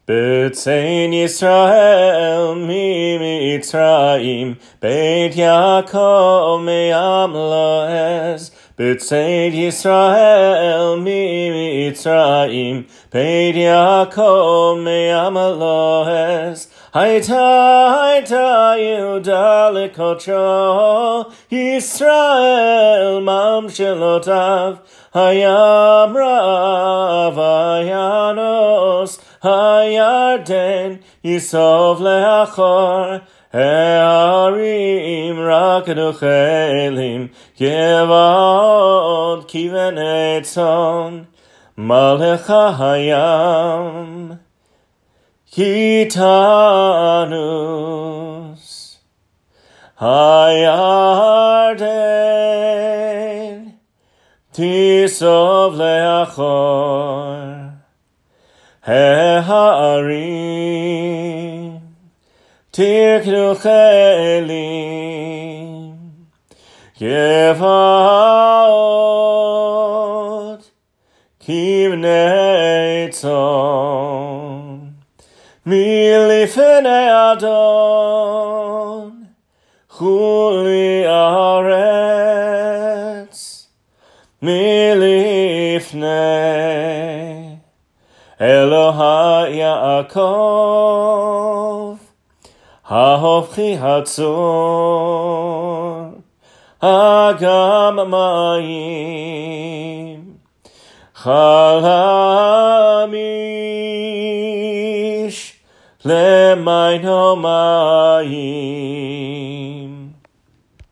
B'tzein Yisrael mi-Mitzrayim, Beit Yaakov me'am lo'ez. B'tzein Yisrael mi-Mitzrayim, Beit Yaakov me'am lo'ez. Hayta Yehuda lekotcho, Yisrael mamshelotav, Hayam rav ayanos, Hayarden Yisov leachor, Ha'arim rakadu chelim, Yevod kiven etzon, Malecha hayam Kitanus, Hayarden Tisov leachor, Ha'arim Tiknu chelim, Yevod kivnei tzon, Milifnei Adon chuli aretz, Milifnei Elohai Yaakov, Ha'hofchi Hatzor, Hagam Mayim, Chalamish Lemaino Mayim.